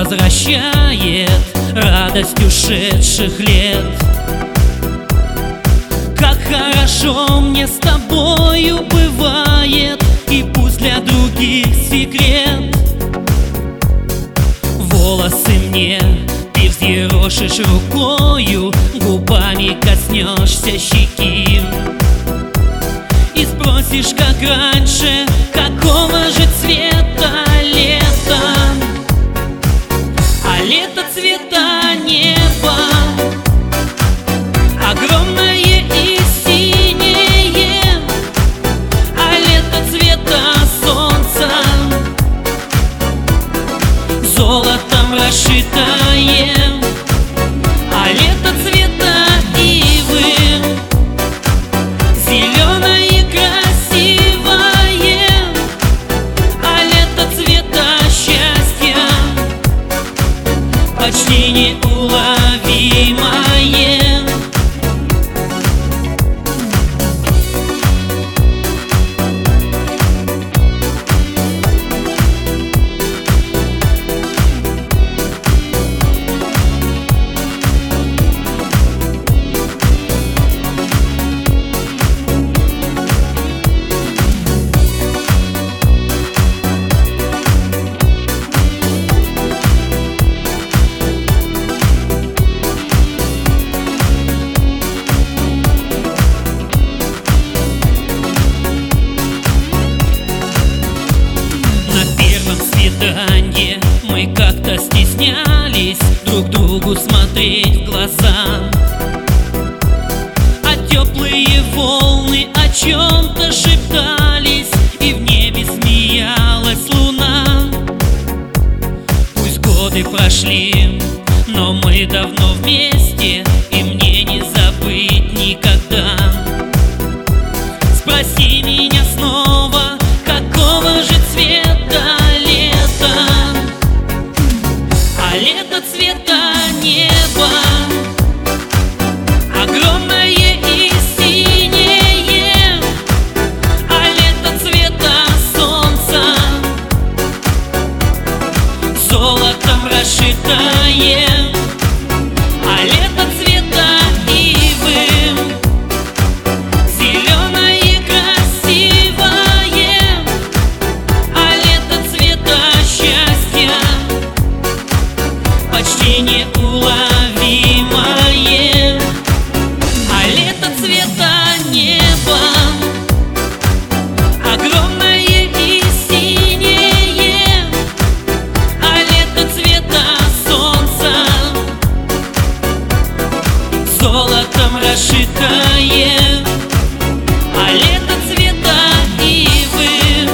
возвращает радость ушедших лет. Как хорошо мне с тобою бывает, и пусть для других секрет. Волосы мне ты взъерошишь рукою, губами коснешься щеки и спросишь, как раньше, какого же цвета лето. А лето цвета неба, огромное и синее, а лето цвета солнца, золотом расшитое, а лето цвета ивы, зеленое и красивое, а лето цвета счастья, почти неуловимое. Мы как-то стеснялись друг другу смотреть в глаза, а теплые волны о чем-то шептались, и в небе смеялась луна. Пусть годы прошли, но мы давно вместе, и мне не забыть никогда. Спроси меня снова, какого же цвета лето. А лето цвета неба, огромное и синее, а лето цвета солнца, золотом расшитое, а лето цвета ивы, зеленое и красивое, а лето цвета счастья, почти неуловимое. А лето цвета неба, огромное и синее, а лето цвета солнца, золотом расшитое, а лето цвета ивы,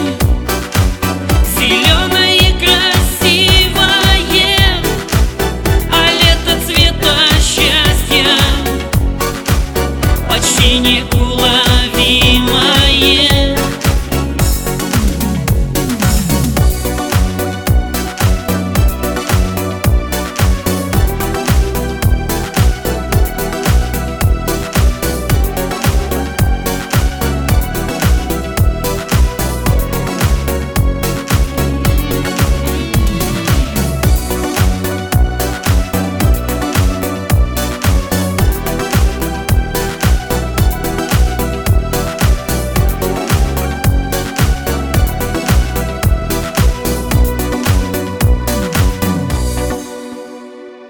зеленое и красивое, а лето цвета счастья, почти неуловимое.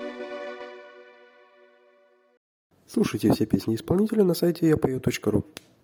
Слушайте все песни исполнителя на сайте yapою.ru.